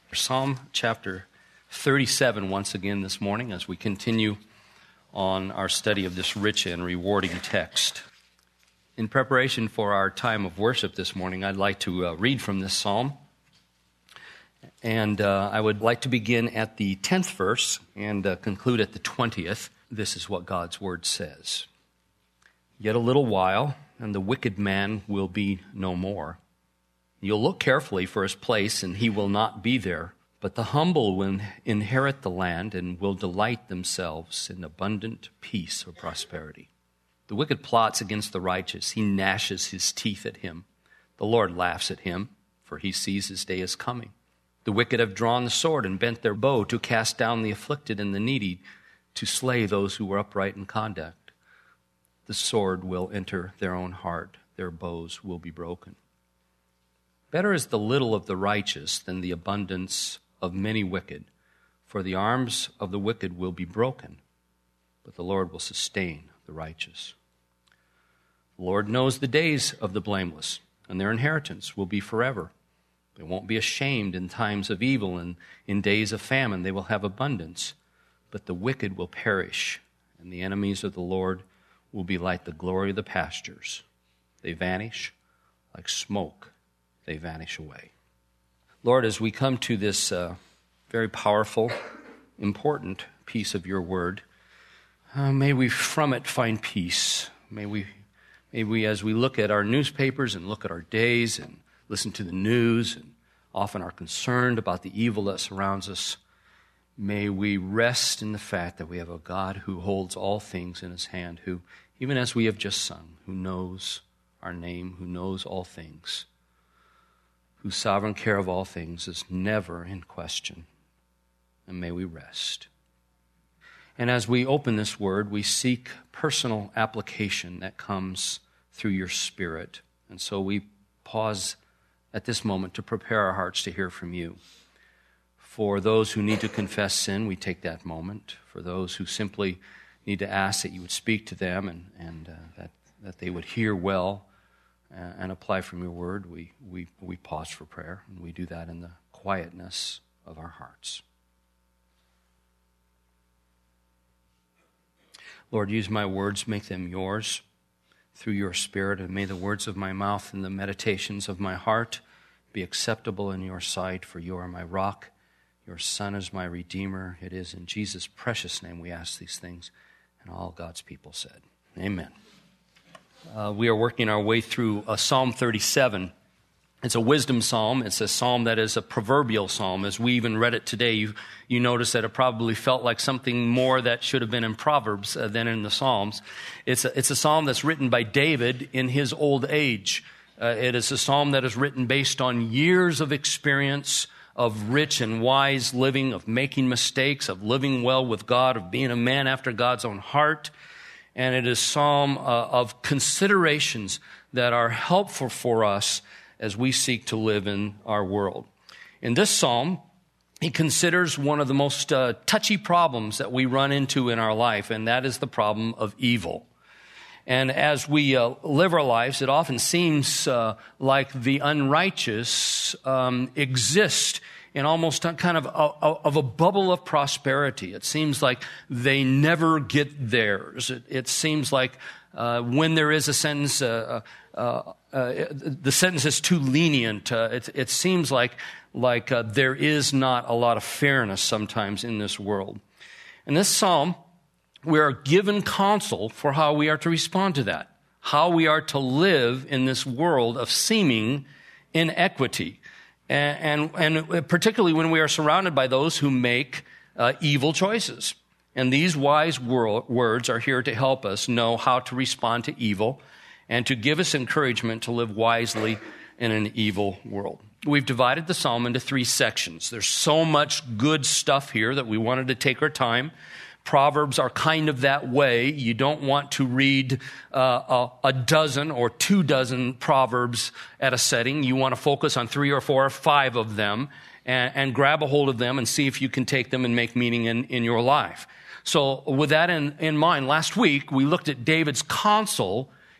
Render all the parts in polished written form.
Psalm chapter 37 once again this morning as we continue on our study of this rich and rewarding text. In preparation for our time of worship this morning, I'd like to read from this psalm. And I would like to begin at the 10th verse and conclude at the 20th. This is what God's word says. Yet a little while, and the wicked man will be no more. You'll look carefully for his place, and he will not be there. But the humble will inherit the land and will delight themselves in abundant peace or prosperity. The wicked plots against the righteous. He gnashes his teeth at him. The Lord laughs at him, for he sees his day is coming. The wicked have drawn the sword and bent their bow to cast down the afflicted and the needy, to slay those who are upright in conduct. The sword will enter their own heart. Their bows will be broken. Better is the little of the righteous than the abundance of many wicked, for the arms of the wicked will be broken, but the Lord will sustain the righteous. The Lord knows the days of the blameless, and their inheritance will be forever. They won't be ashamed in times of evil, and in days of famine they will have abundance, but the wicked will perish, and the enemies of the Lord will be like the glory of the pastures. They vanish like smoke. They vanish away. Lord, as we come to this very powerful, important piece of your word, may we from it find peace. May we, as we look at our newspapers and look at our days and listen to the news and often are concerned about the evil that surrounds us, may we rest in the fact that we have a God who holds all things in his hand, who, even as we have just sung, who knows our name, who knows all things, whose sovereign care of all things is never in question. And may we rest. And as we open this word, we seek personal application that comes through your Spirit. And so we pause at this moment to prepare our hearts to hear from you. For those who need to confess sin, we take that moment. For those who simply need to ask that you would speak to them and that they would hear well and apply from your word, we pause for prayer, and we do that in the quietness of our hearts. Lord, use my words, make them yours through your Spirit, and may the words of my mouth and the meditations of my heart be acceptable in your sight, for you are my rock, your Son is my Redeemer. It is in Jesus' precious name we ask these things, and all God's people said, amen. We are working our way through Psalm 37. It's a wisdom psalm. It's a psalm that is a proverbial psalm. As we even read it today, you notice that it probably felt like something more that should have been in Proverbs than in the Psalms. It's a psalm that's written by David in his old age. It is a psalm that is written based on years of experience of rich and wise living, of making mistakes, of living well with God, of being a man after God's own heart. And it is a psalm of considerations that are helpful for us as we seek to live in our world. In this psalm, he considers one of the most touchy problems that we run into in our life, and that is the problem of evil. And as we live our lives, it often seems like the unrighteous exist in almost kind of a bubble of prosperity. It seems like they never get theirs. It seems like when there is a sentence, the sentence is too lenient. It seems like there is not a lot of fairness sometimes in this world. In this psalm, we are given counsel for how we are to respond to that, how we are to live in this world of seeming inequity. And particularly when we are surrounded by those who make evil choices. And these wise words are here to help us know how to respond to evil and to give us encouragement to live wisely in an evil world. We've divided the psalm into 3 sections. There's so much good stuff here that we wanted to take our time. Proverbs are kind of that way. You don't want to read a dozen or 24 Proverbs at a setting. You want to focus on 3 or 4 or 5 of them and grab a hold of them and see if you can take them and make meaning in your life. So with that in mind, last week we looked at David's counsel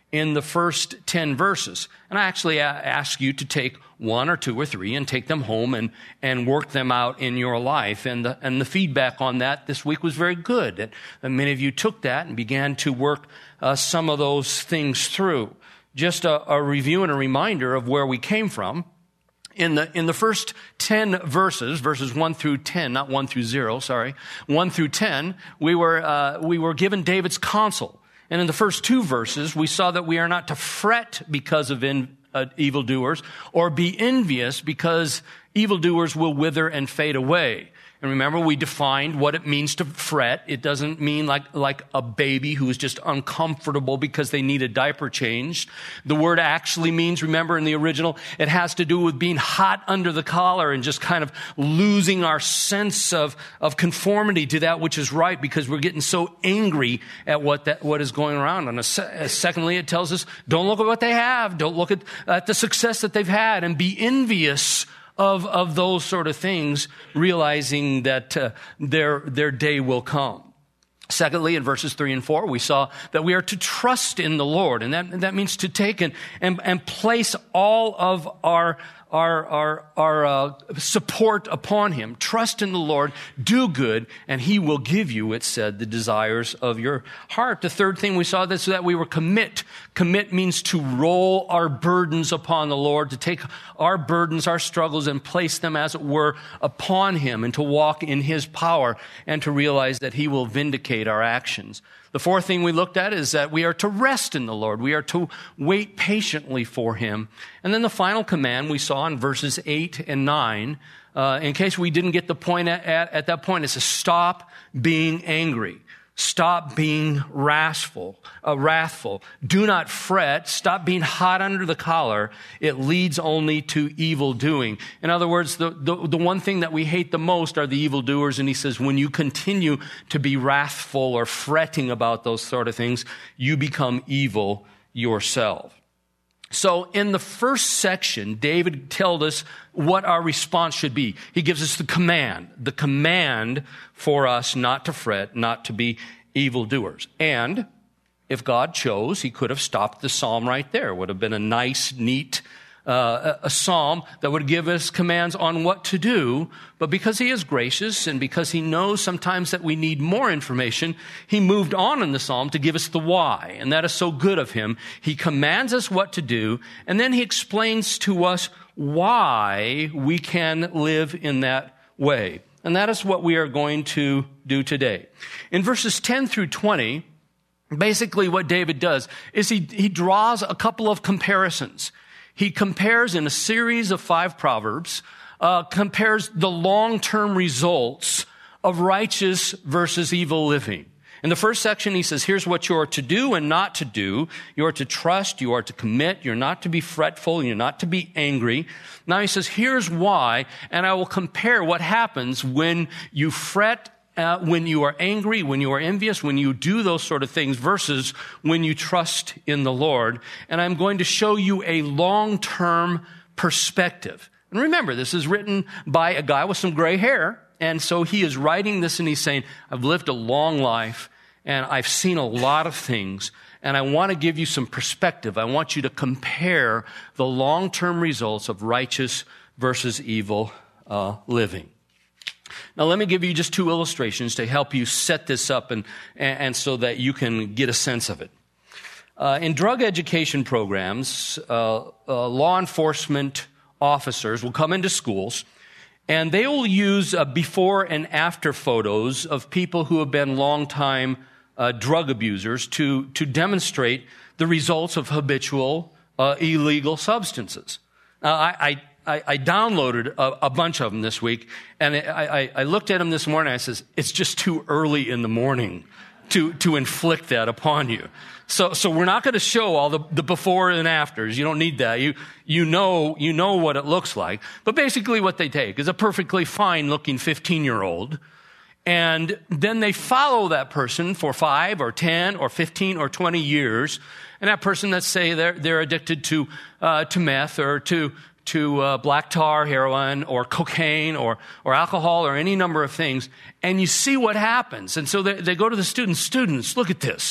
in the first 10 verses. And I actually ask you to take one or two or three and take them home and work them out in your life. And the feedback on that this week was very good. And many of you took that and began to work some of those things through. Just a review and a reminder of where we came from. In the first 10 verses 1 through 10, not 1 through 0, sorry, 1 through 10, we were given David's counsel. And in the first 2 verses, we saw that we are not to fret because of evildoers or be envious because evildoers will wither and fade away. And remember, we defined what it means to fret. It doesn't mean like a baby who is just uncomfortable because they need a diaper changed. The word actually means, remember in the original, it has to do with being hot under the collar and just kind of losing our sense of conformity to that which is right because we're getting so angry at what is going around. And secondly, it tells us, don't look at what they have. Don't look at the success that they've had and be envious of those sort of things, realizing that their day will come. Secondly, in verses 3 and 4, we saw that we are to trust in the Lord, and that means to take and place all of our support upon Him. Trust in the Lord, do good, and He will give you, it said, the desires of your heart. The third thing we saw is that we were commit. Commit means to roll our burdens upon the Lord, to take our burdens, our struggles, and place them, as it were, upon Him, and to walk in His power, and to realize that He will vindicate our actions. The fourth thing we looked at is that we are to rest in the Lord. We are to wait patiently for Him. And then the final command we saw in verses 8 and 9, in case we didn't get the point at that point, is to stop being angry. Stop being wrathful. Do not fret. Stop being hot under the collar. It leads only to evil doing. In other words, the one thing that we hate the most are the evildoers. And he says, when you continue to be wrathful or fretting about those sort of things, you become evil yourself. So in the first section, David tells us what our response should be. He gives us the command for us not to fret, not to be evildoers. And if God chose, He could have stopped the psalm right there. It would have been a nice, neat a psalm that would give us commands on what to do. But because He is gracious and because He knows sometimes that we need more information, He moved on in the psalm to give us the why. And that is so good of Him. He commands us what to do, and then He explains to us why we can live in that way. And that is what we are going to do today. In verses 10 through 20, basically what David does is he draws a couple of comparisons. He compares in a series of 5 proverbs, compares the long-term results of righteous versus evil living. In the first section, he says, here's what you are to do and not to do. You are to trust, you are to commit, you're not to be fretful, you're not to be angry. Now he says, here's why, and I will compare what happens when you fret, when you are angry, when you are envious, when you do those sort of things versus when you trust in the Lord. And I'm going to show you a long-term perspective. And remember, this is written by a guy with some gray hair. And so he is writing this and he's saying, I've lived a long life and I've seen a lot of things. And I want to give you some perspective. I want you to compare the long-term results of righteous versus evil living. Now, let me give you just 2 illustrations to help you set this up and so that you can get a sense of it. In drug education programs, law enforcement officers will come into schools and they will use before and after photos of people who have been longtime drug abusers to demonstrate the results of habitual illegal substances. Now, I downloaded a bunch of them this week, and I looked at them this morning, and I says, it's just too early in the morning to inflict that upon you. So we're not going to show all the before and afters. You don't need that. You know what it looks like. But basically what they take is a perfectly fine-looking 15-year-old, and then they follow that person for 5 or 10 or 15 or 20 years, and that person, let's say they're addicted to meth or to black tar, heroin, or cocaine, or alcohol, or any number of things, and you see what happens. And so they go to the students, look at this.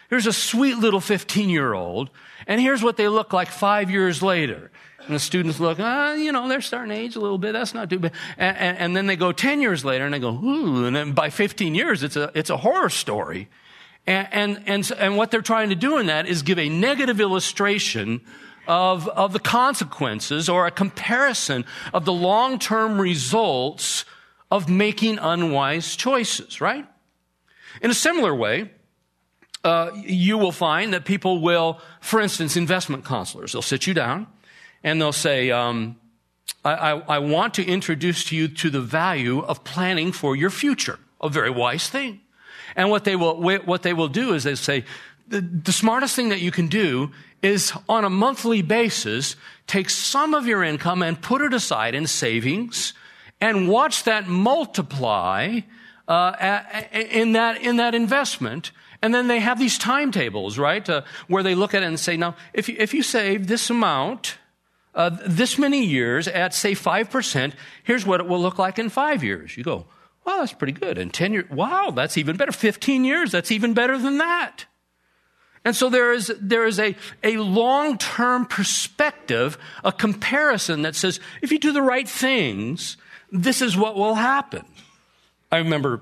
Here's a sweet little 15-year-old, and here's what they look like 5 years later. And the students look, they're starting to age a little bit. That's not too bad. And then they go 10 years later, and they go, ooh. And then by 15 years, it's a horror story. And what they're trying to do in that is give a negative illustration of the consequences, or a comparison of the long-term results of making unwise choices, right? In a similar way, you will find that people will, for instance, investment counselors, they'll sit you down and they'll say, I want to introduce you to the value of planning for your future, a very wise thing. And what they will do is they say, the smartest thing that you can do is on a monthly basis, take some of your income and put it aside in savings and watch that multiply in that investment. And then they have these timetables, right, where they look at it and say, now, if you save this amount, this many years at, say, 5%, here's what it will look like in 5 years. You go, wow, that's pretty good. And 10 years, wow, that's even better. 15 years, that's even better than that. And so there is a long-term perspective, a comparison that says, if you do the right things, this is what will happen. I remember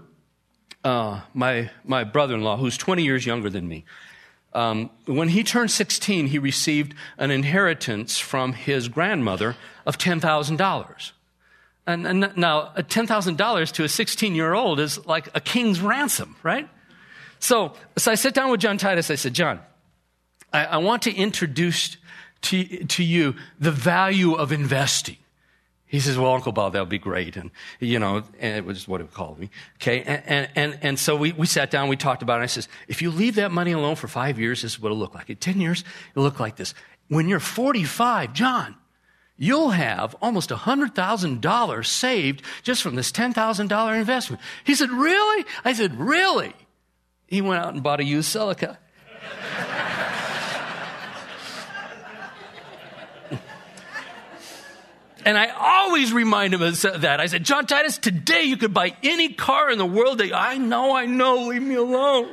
my brother-in-law, who's 20 years younger than me. When he turned 16, he received an inheritance from his grandmother of $10,000. And now, $10,000 to a 16-year-old is like a king's ransom, right? So I sit down with John Titus. I said, John, I want to introduce to you the value of investing. He says, well, Uncle Bob, that would be great. And, and it was what he called me. Okay. And so we sat down, we talked about it. And I says, if you leave that money alone for 5 years, this is what it'll look like. In 10 years, it'll look like this. When you're 45, John, you'll have almost $100,000 saved just from this $10,000 investment. He said, really? I said, really? He went out and bought a used Celica. And I always remind him of that. I said, John Titus, today you could buy any car in the world. I know, leave me alone.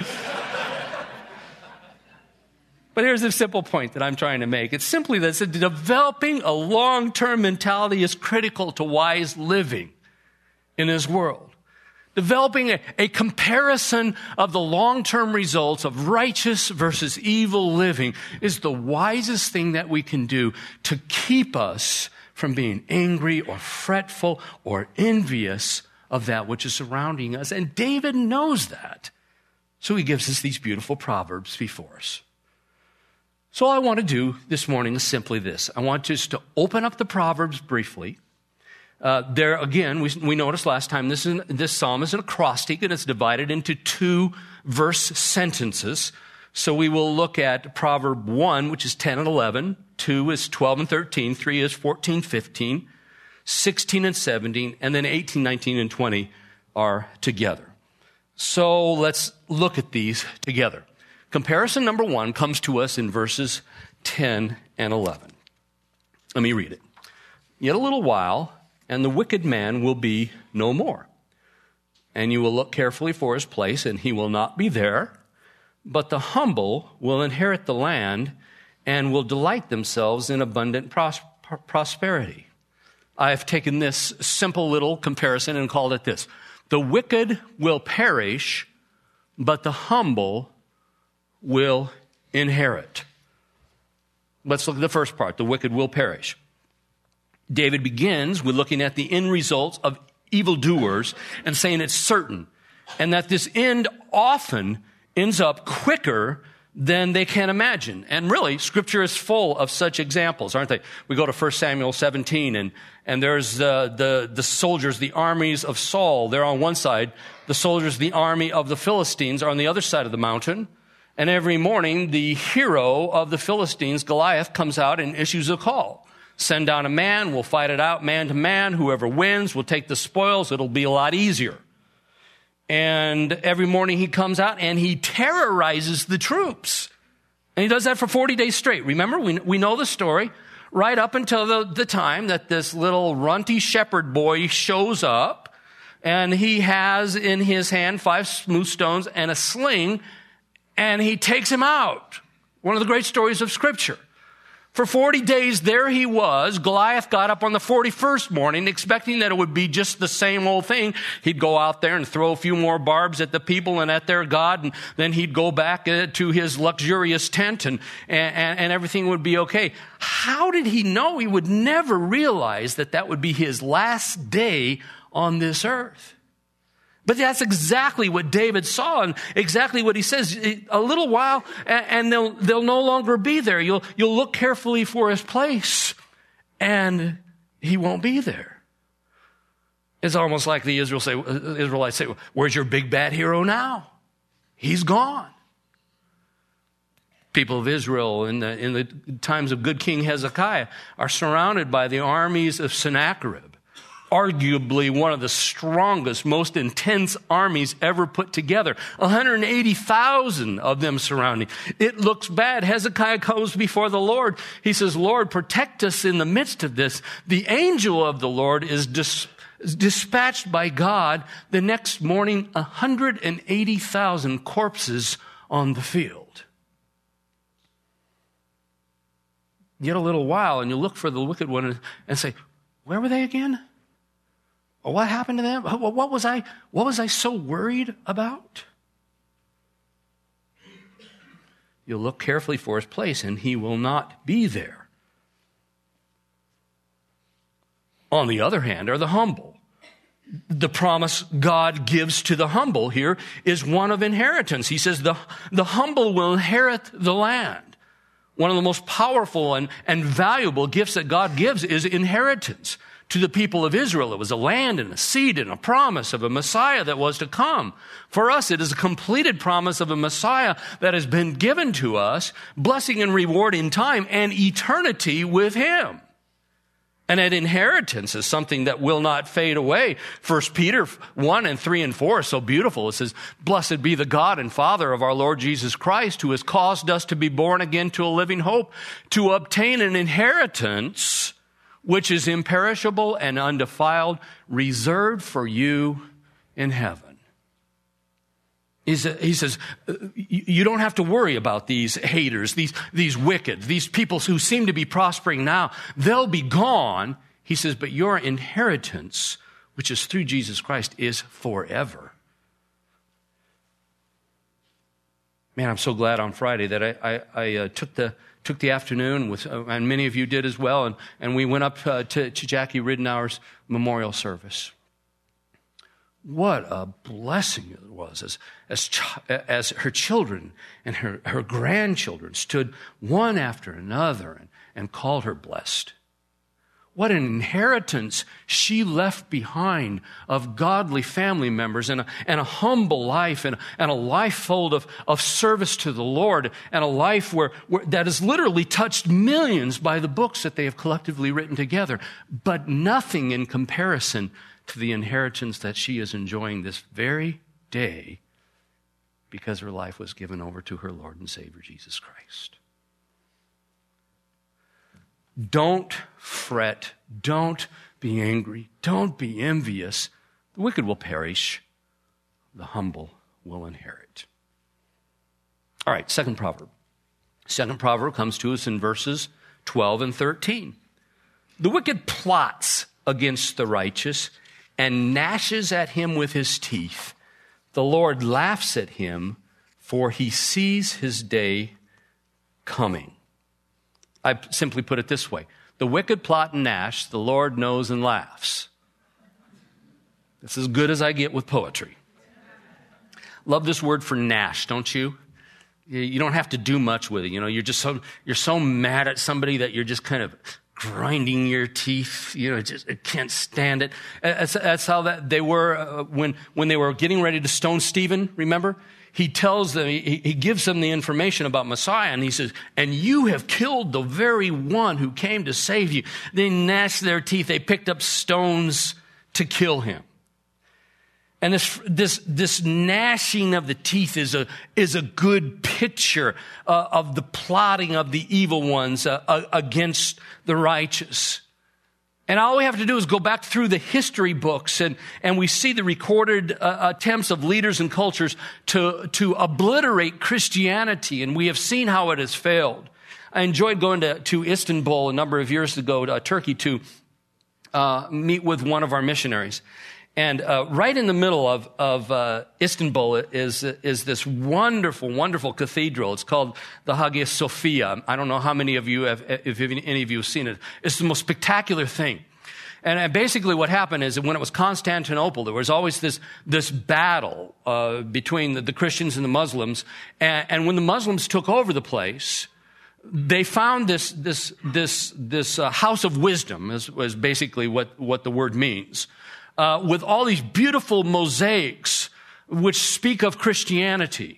But here's the simple point that I'm trying to make. It's simply that developing a long-term mentality is critical to wise living in this world. Developing a comparison of the long-term results of righteous versus evil living is the wisest thing that we can do to keep us from being angry or fretful or envious of that which is surrounding us. And David knows that. So he gives us these beautiful proverbs before us. So all I want to do this morning is simply this. I want just to open up the Proverbs briefly. There again, we noticed last time, this psalm is an acrostic, and it's divided into 2 verse sentences. So we will look at Proverb 1, which is 10 and 11. 2 is 12 and 13. 3 is 14, 15. 16 and 17. And then 18, 19, and 20 are together. So let's look at these together. Comparison number 1 comes to us in verses 10 and 11. Let me read it. Yet a little while, and the wicked man will be no more. And you will look carefully for his place, and he will not be there. But the humble will inherit the land and will delight themselves in abundant prosperity. I have taken this simple little comparison and called it this. The wicked will perish, but the humble will inherit. Let's look at the first part. The wicked will perish. David begins with looking at the end results of evildoers and saying it's certain, and that this end often ends up quicker than they can imagine. And really, Scripture is full of such examples, aren't they? We go to 1 Samuel 17, and there's the soldiers, the armies of Saul. They're on one side. The soldiers, the army of the Philistines, are on the other side of the mountain. And every morning, the hero of the Philistines, Goliath, comes out and issues a call. Send down a man, we'll fight it out man to man. Whoever wins will take the spoils. It'll be a lot easier. And every morning he comes out and he terrorizes the troops. And he does that for 40 days straight. Remember, we know the story. Right up until the time that this little runty shepherd boy shows up. And he has in his hand 5 smooth stones and a sling. and he takes him out. One of the great stories of Scripture. For 40 days there he was. Goliath got up on the 41st morning expecting that it would be just the same old thing. He'd go out there and throw a few more barbs at the people and at their God, and then he'd go back to his luxurious tent and everything would be okay. How did he know? He would never realize that would be his last day on this earth. But that's exactly what David saw and exactly what he says. A little while and they'll no longer be there. You'll look carefully for his place and he won't be there. It's almost like the Israelites say, where's your big bad hero now? He's gone. People of Israel in the times of good King Hezekiah are surrounded by the armies of Sennacherib. Arguably one of the strongest, most intense armies ever put together. 180,000 of them surrounding. It looks bad. Hezekiah comes before the Lord. He says, Lord, protect us in the midst of this. The angel of the Lord is dispatched by God. The next morning, 180,000 corpses on the field. Yet a little while, and you look for the wicked one and say, where were they again? What happened to them? What was I so worried about? You'll look carefully for his place, and he will not be there. On the other hand are the humble. The promise God gives to the humble here is one of inheritance. He says the humble will inherit the land. One of the most powerful and valuable gifts that God gives is inheritance. To the people of Israel, it was a land and a seed and a promise of a Messiah that was to come. For us, it is a completed promise of a Messiah that has been given to us, blessing and reward in time and eternity with him. And that inheritance is something that will not fade away. 1 Peter 1 and 3 and 4 are so beautiful. It says, blessed be the God and Father of our Lord Jesus Christ, who has caused us to be born again to a living hope, to obtain an inheritance which is imperishable and undefiled, reserved for you in heaven. He says, you don't have to worry about these haters, these wicked, these people who seem to be prospering now. They'll be gone. He says, but your inheritance, which is through Jesus Christ, is forever. Man, I'm so glad on Friday that I took the afternoon with, and many of you did as well, and we went up to Jackie Ridenour's memorial service. What a blessing it was as her children and her grandchildren stood one after another and called her blessed. What an inheritance she left behind of godly family members and a humble life and a life full of service to the Lord and a life where that has literally touched millions by the books that they have collectively written together, but nothing in comparison to the inheritance that she is enjoying this very day because her life was given over to her Lord and Savior, Jesus Christ. Don't fret. Don't be angry. Don't be envious. The wicked will perish. The humble will inherit. All right, second proverb. Second proverb comes to us in verses 12 and 13. The wicked plots against the righteous and gnashes at him with his teeth. The Lord laughs at him, for he sees his day coming. I simply put it this way. The wicked plot and gnash, the Lord knows and laughs. That's as good as I get with poetry. Love this word for gnash, don't you? You don't have to do much with it. You know, you're so mad at somebody that you're just kind of grinding your teeth. You know, just can't stand it. That's how they were when they were getting ready to stone Stephen. Remember? He tells them, he gives them the information about Messiah, and he says, and you have killed the very one who came to save you. They gnashed their teeth. They picked up stones to kill him. And this gnashing of the teeth is a good picture of the plotting of the evil ones against the righteous. And all we have to do is go back through the history books, and we see the recorded attempts of leaders and cultures to obliterate Christianity, and we have seen how it has failed. I enjoyed going to Istanbul a number of years ago, to Turkey, to meet with one of our missionaries. And right in the middle of Istanbul is this wonderful, wonderful cathedral. It's called the Hagia Sophia. I don't know how many of you have, if any of you have seen it. It's the most spectacular thing. And basically what happened is that when it was Constantinople, there was always this battle between the Christians and the Muslims. And when the Muslims took over the place, they found this house of wisdom, is basically what the word means. With all these beautiful mosaics which speak of Christianity.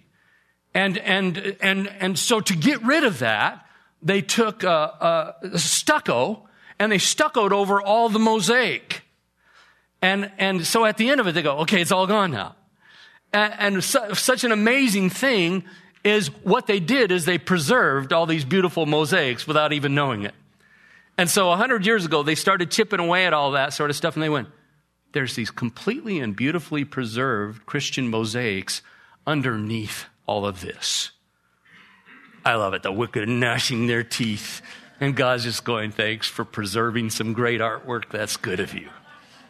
And so to get rid of that, they took stucco and they stuccoed over all the mosaic. And so at the end of it, they go, okay, it's all gone now. And such an amazing thing is what they did is they preserved all these beautiful mosaics without even knowing it. And so 100 years ago, they started chipping away at all that sort of stuff, and they went, there's these completely and beautifully preserved Christian mosaics underneath all of this. I love it. The wicked gnashing their teeth. And God's just going, thanks for preserving some great artwork. That's good of you.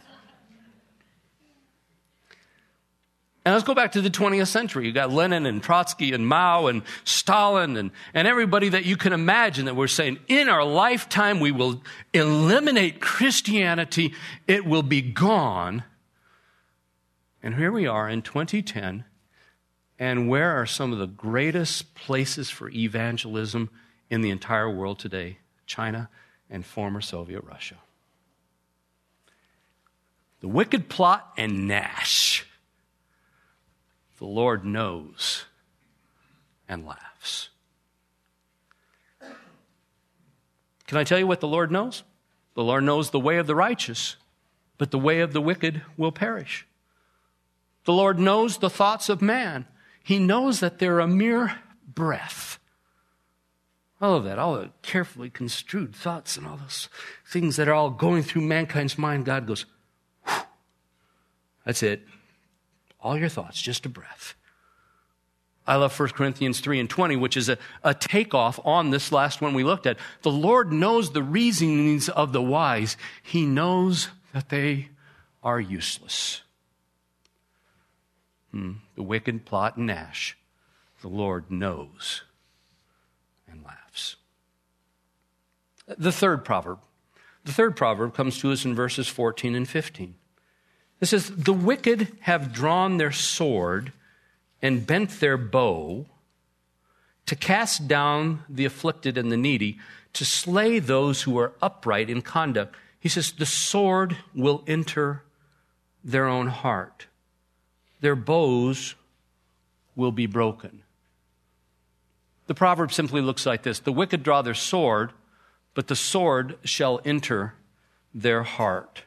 And let's go back to the 20th century. You got Lenin and Trotsky and Mao and Stalin and everybody that you can imagine that we're saying, in our lifetime, we will eliminate Christianity. It will be gone. And here we are in 2010. And where are some of the greatest places for evangelism in the entire world today? China and former Soviet Russia. The wicked plot and gnash. The Lord knows and laughs. Can I tell you what the Lord knows? The Lord knows the way of the righteous, but the way of the wicked will perish. The Lord knows the thoughts of man. He knows that they're a mere breath. All of that, all the carefully construed thoughts and all those things that are all going through mankind's mind, God goes, whew, that's it. All your thoughts, just a breath. I love 1 Corinthians 3:20, which is a takeoff on this last one we looked at. The Lord knows the reasonings of the wise. He knows that they are useless. The wicked plot and gnash. The Lord knows and laughs. The third proverb. The third proverb comes to us in verses 14 and 15. It says, the wicked have drawn their sword and bent their bow to cast down the afflicted and the needy, to slay those who are upright in conduct. He says, the sword will enter their own heart. Their bows will be broken. The proverb simply looks like this. The wicked draw their sword, but the sword shall enter their heart.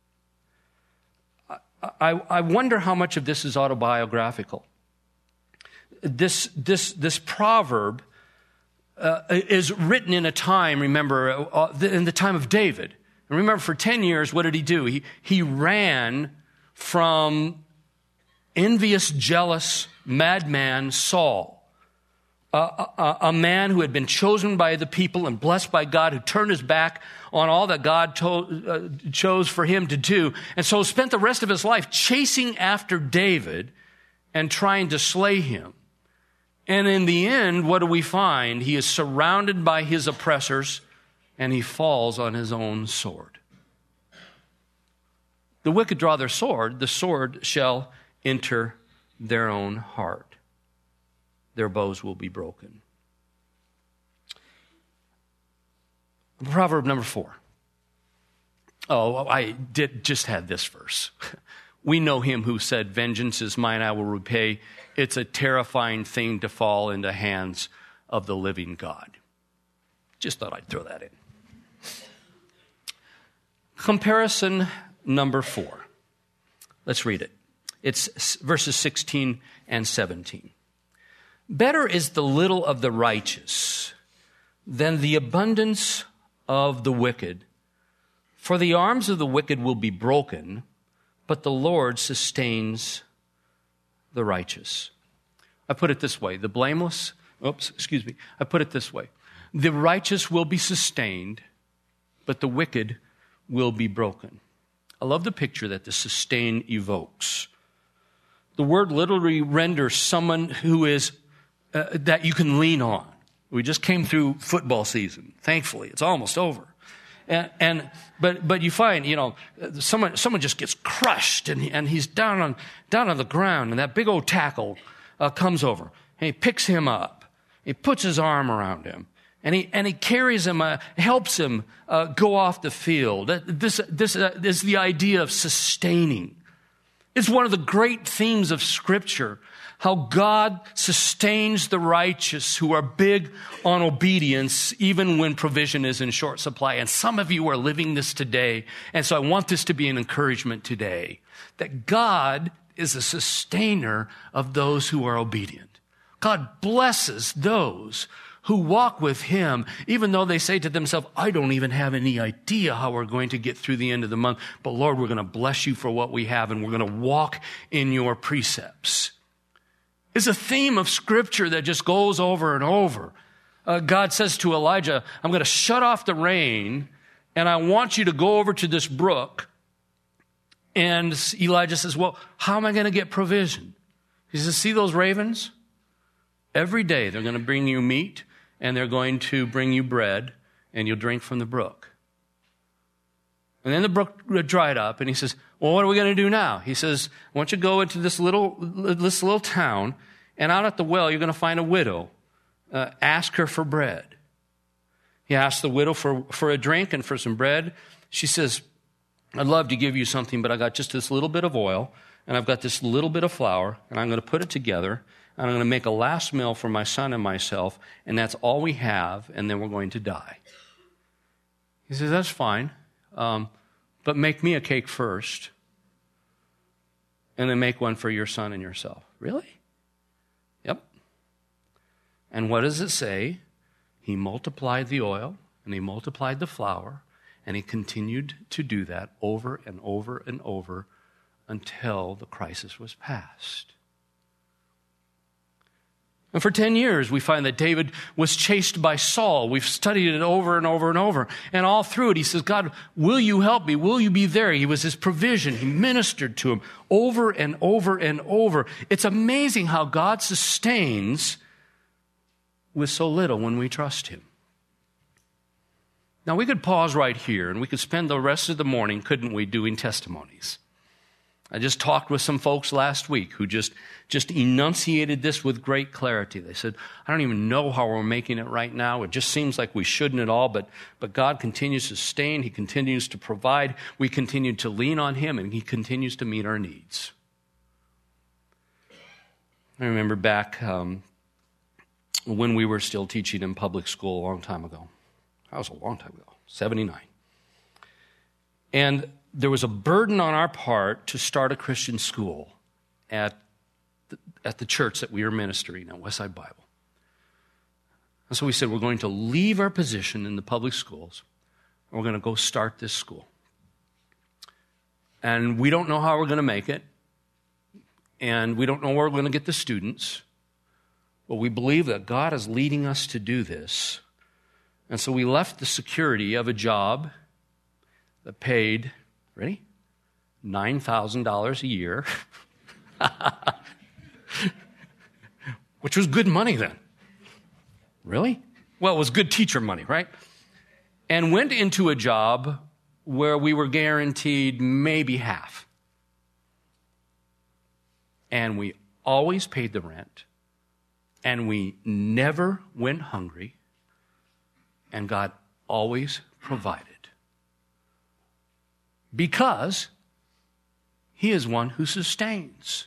I wonder how much of this is autobiographical. This proverb is written in a time, remember, in the time of David. And remember, for 10 years, what did he do? He ran from envious, jealous, madman Saul. A man who had been chosen by the people and blessed by God, who turned his back on all that God chose for him to do, and so spent the rest of his life chasing after David and trying to slay him. And in the end, what do we find? He is surrounded by his oppressors, and he falls on his own sword. The wicked draw their sword, the sword shall enter their own heart. Their bows will be broken. Proverb number 4. Oh, I just had this verse. We know him who said, vengeance is mine, I will repay. It's a terrifying thing to fall into hands of the living God. Just thought I'd throw that in. Comparison number 4. Let's read it. It's verses 16 and 17. Better is the little of the righteous than the abundance of the wicked, For the arms of the wicked will be broken, but the Lord sustains the righteous. I put it this way, the righteous will be sustained, but the wicked will be broken. I love the picture that the sustain evokes. The word literally renders someone who is, that you can lean on. We just came through football season. Thankfully, it's almost over. But you find, someone just gets crushed and he's down on the ground, and that big old tackle comes over and he picks him up. He puts his arm around him and he carries him, helps him go off the field. This is the idea of sustaining. It's one of the great themes of Scripture, how God sustains the righteous who are big on obedience, even when provision is in short supply. And some of you are living this today. And so I want this to be an encouragement today, that God is a sustainer of those who are obedient. God blesses those who walk with Him, even though they say to themselves, I don't even have any idea how we're going to get through the end of the month. But Lord, we're going to bless you for what we have, and we're going to walk in your precepts. It's a theme of Scripture that just goes over and over. God says to Elijah, I'm going to shut off the rain, and I want you to go over to this brook. And Elijah says, well, how am I going to get provision? He says, see those ravens? Every day they're going to bring you meat, and they're going to bring you bread, and you'll drink from the brook. And then the brook dried up, and he says, well, what are we going to do now? He says, I want you to go into this little town, and out at the well, you're going to find a widow. Ask her for bread. He asks the widow for a drink and for some bread. She says, I'd love to give you something, but I got just this little bit of oil, and I've got this little bit of flour, and I'm going to put it together, and I'm going to make a last meal for my son and myself, and that's all we have, and then we're going to die. He says, that's fine, but make me a cake first, and then make one for your son and yourself. Really? Yep. And what does it say? He multiplied the oil, and he multiplied the flour, and he continued to do that over and over and over until the crisis was past. And for 10 years, we find that David was chased by Saul. We've studied it over and over and over. And all through it, he says, God, will you help me? Will you be there? He was his provision. He ministered to him over and over and over. It's amazing how God sustains with so little when we trust him. Now, we could pause right here, and we could spend the rest of the morning, couldn't we, doing testimonies. I just talked with some folks last week who just enunciated this with great clarity. They said, I don't even know how we're making it right now. It just seems like we shouldn't at all, but God continues to sustain. He continues to provide. We continue to lean on him, and he continues to meet our needs. I remember back when we were still teaching in public school a long time ago. That was a long time ago, 79. And there was a burden on our part to start a Christian school at the church that we were ministering at Westside Bible. And so we said, we're going to leave our position in the public schools, and we're going to go start this school. And we don't know how we're going to make it, and we don't know where we're going to get the students, but we believe that God is leading us to do this. And so we left the security of a job that paid, ready? $9,000 a year, which was good money then. Really? Well, it was good teacher money, right? And went into a job where we were guaranteed maybe half. And we always paid the rent, and we never went hungry, and God always provided. Because he is one who sustains.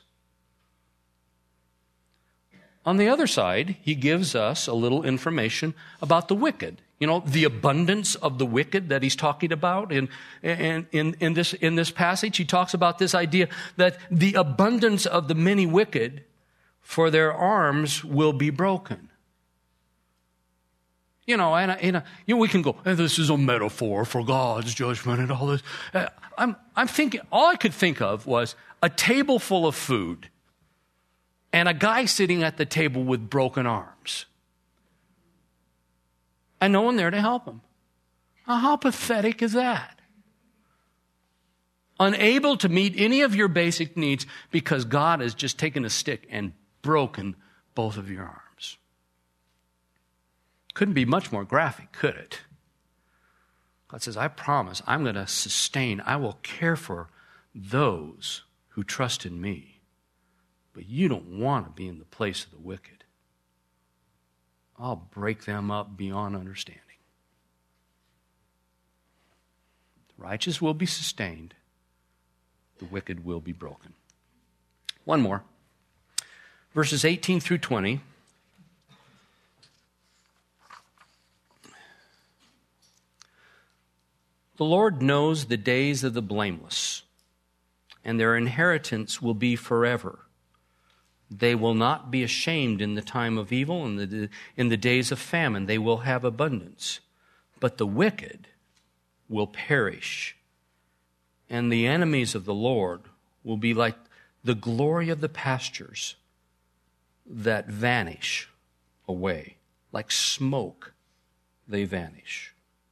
On the other side, he gives us a little information about the wicked. You know, the abundance of the wicked that he's talking about in this passage. He talks about this idea that the abundance of the many wicked, for their arms will be broken. We can go, this is a metaphor for God's judgment and all this. I'm thinking, all I could think of was a table full of food and a guy sitting at the table with broken arms. And no one there to help him. Now, how pathetic is that? Unable to meet any of your basic needs because God has just taken a stick and broken both of your arms. Couldn't be much more graphic, could it? God says, I promise I'm going to sustain, I will care for those who trust in me. But you don't want to be in the place of the wicked. I'll break them up beyond understanding. The righteous will be sustained. The wicked will be broken. One more. Verses 18 through 20. The Lord knows the days of the blameless, and their inheritance will be forever. They will not be ashamed in the time of evil, and in the days of famine they will have abundance. But the wicked will perish, and the enemies of the Lord will be like the glory of the pastures that vanish away. Like smoke, they vanish.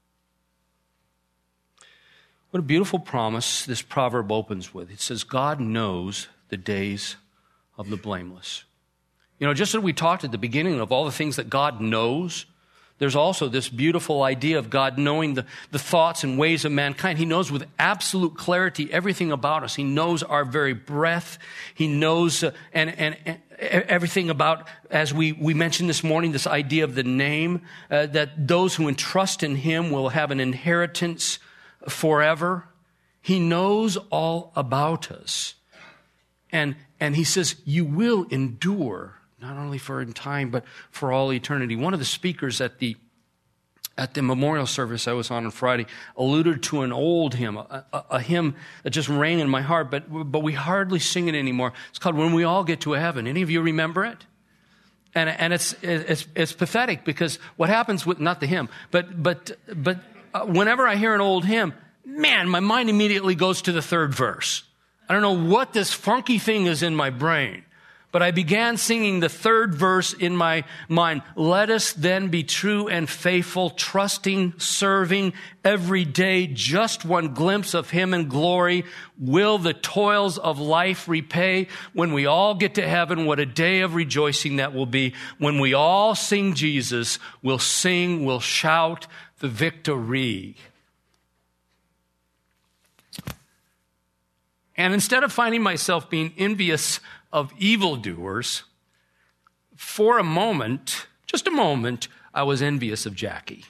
What a beautiful promise this proverb opens with. It says, God knows the days of the blameless. Just as we talked at the beginning of all the things that God knows, there's also this beautiful idea of God knowing the thoughts and ways of mankind. He knows with absolute clarity everything about us. He knows our very breath. He knows and everything about, as we mentioned this morning, this idea of the name, that those who entrust in Him will have an inheritance forever. He knows all about us. And He says, you will endure, not only for in time, but for all eternity. One of the speakers at the memorial service I was on Friday alluded to an old hymn, a hymn that just rang in my heart, but we hardly sing it anymore. It's called When We All Get to Heaven. Any of you remember it? And it's pathetic, because what happens with, not the hymn, but whenever I hear an old hymn, man, my mind immediately goes to the third verse. I don't know what this funky thing is in my brain, but I began singing the third verse in my mind. Let us then be true and faithful, trusting, serving every day, just one glimpse of Him in glory. Will the toils of life repay? When we all get to heaven, what a day of rejoicing that will be. When we all sing Jesus, we'll sing, we'll shout the victory. And instead of finding myself being envious of evildoers, for a moment, just a moment, I was envious of Jackie.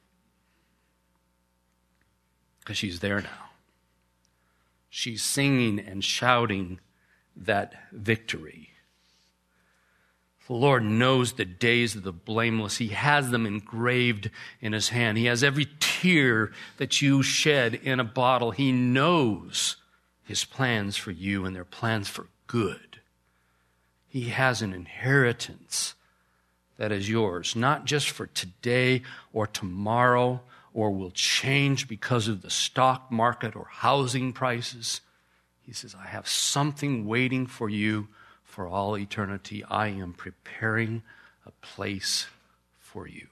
Because she's there now. She's singing and shouting that victory. The Lord knows the days of the blameless. He has them engraved in His hand. He has every tear that you shed in a bottle. He knows His plans for you, and they're plans for good. He has an inheritance that is yours, not just for today or tomorrow, or will change because of the stock market or housing prices. He says, I have something waiting for you for all eternity. I am preparing a place for you.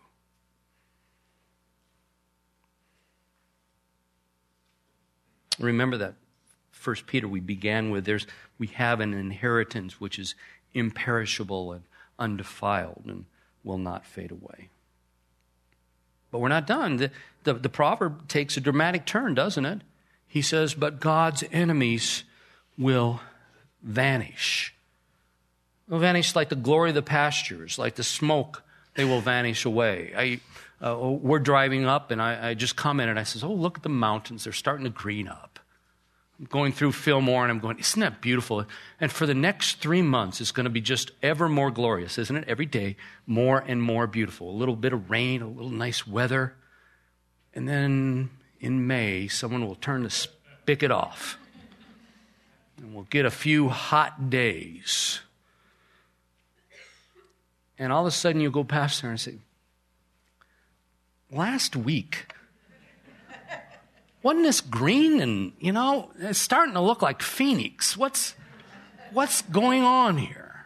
Remember that 1 Peter we began with, we have an inheritance which is imperishable and undefiled and will not fade away. But we're not done. The proverb takes a dramatic turn, doesn't it? He says, but God's enemies will vanish. They'll vanish like the glory of the pastures, like the smoke, they will vanish away. We're driving up, and I just commented, I says, oh, look at the mountains. They're starting to green up. I'm going through Fillmore, and I'm going, isn't that beautiful? And for the next 3 months, it's going to be just ever more glorious, isn't it? Every day, more and more beautiful. A little bit of rain, a little nice weather. And then in May, someone will turn the spigot off. And we'll get a few hot days. And all of a sudden, you go past there and say, last week, wasn't this green? And, it's starting to look like Phoenix. What's going on here?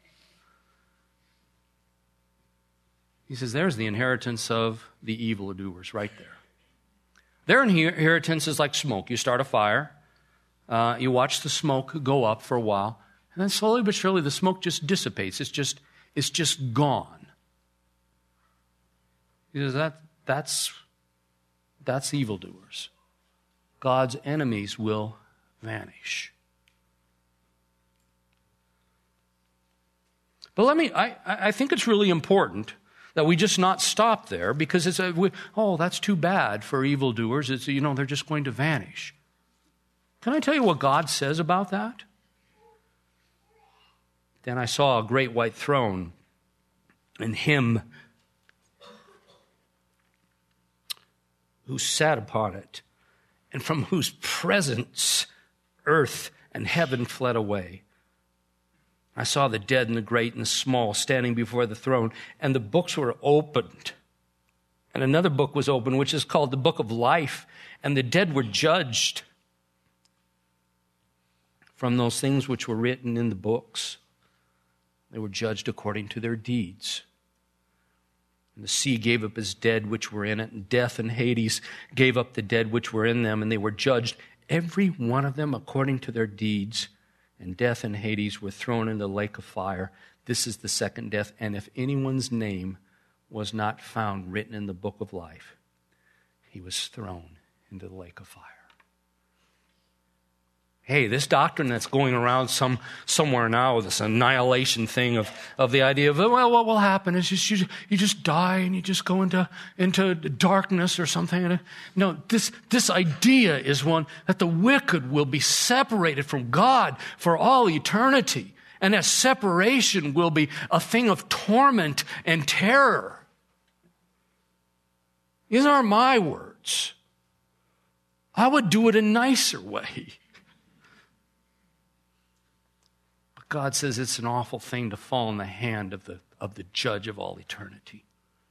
He says, there's the inheritance of the evildoers right there. Their inheritance is like smoke. You start a fire. You watch the smoke go up for a while. And then slowly but surely the smoke just dissipates. It's just gone. He says that's evildoers. God's enemies will vanish. But I think it's really important that we just not stop there, because that's too bad for evildoers. They're just going to vanish. Can I tell you what God says about that? Then I saw a great white throne, and him who sat upon it, and from whose presence earth and heaven fled away. I saw the dead and the great and the small standing before the throne, and the books were opened. And another book was opened, which is called the Book of Life, and the dead were judged from those things which were written in the books. They were judged according to their deeds. And the sea gave up its dead which were in it, and death and Hades gave up the dead which were in them, and they were judged, every one of them according to their deeds. And death and Hades were thrown into the lake of fire. This is the second death. And if anyone's name was not found written in the book of life, he was thrown into the lake of fire. Hey, this doctrine that's going around somewhere now, this annihilation thing of the idea of, well, what will happen is you just die and you just go into darkness or something. No, this idea is one that the wicked will be separated from God for all eternity. And that separation will be a thing of torment and terror. These aren't my words. I would do it a nicer way. God says it's an awful thing to fall in the hand of the judge of all eternity.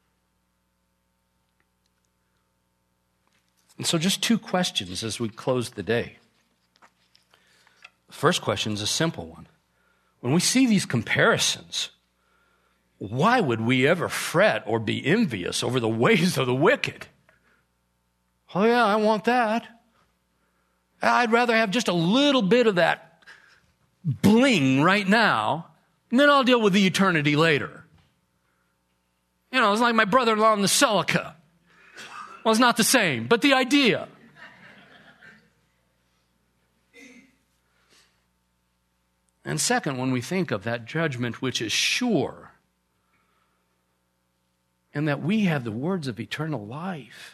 And so just two questions as we close the day. The first question is a simple one. When we see these comparisons, why would we ever fret or be envious over the ways of the wicked? Oh yeah, I want that. I'd rather have just a little bit of that bling right now, and then I'll deal with the eternity later. It's like my brother-in-law in the Celica. Well, it's not the same, but the idea. And second, when we think of that judgment which is sure, and that we have the words of eternal life,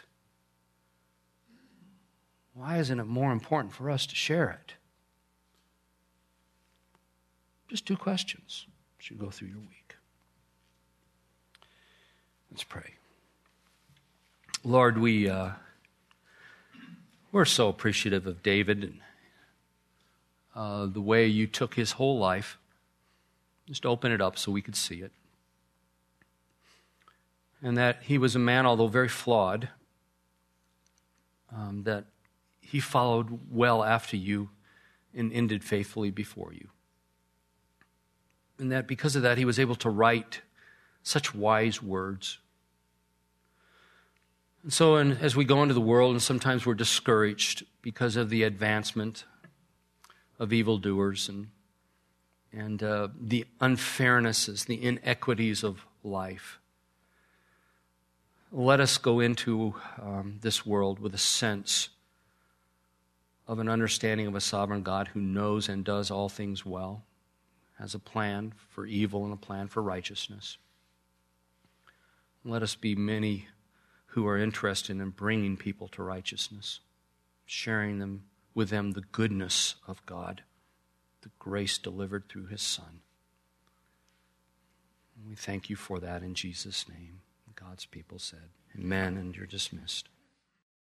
why isn't it more important for us to share it? Just two questions as you go through your week. Let's pray. Lord, we're so appreciative of David and the way you took his whole life. Just open it up so we could see it. And that he was a man, although very flawed, that he followed well after you and ended faithfully before you. And that because of that, he was able to write such wise words. And so as we go into the world, and sometimes we're discouraged because of the advancement of evildoers and the unfairnesses, the inequities of life. Let us go into this world with a sense of an understanding of a sovereign God who knows and does all things well, has a plan for evil and a plan for righteousness. Let us be many who are interested in bringing people to righteousness, sharing with them the goodness of God, the grace delivered through his Son. And we thank you for that in Jesus' name. God's people said, amen, and you're dismissed.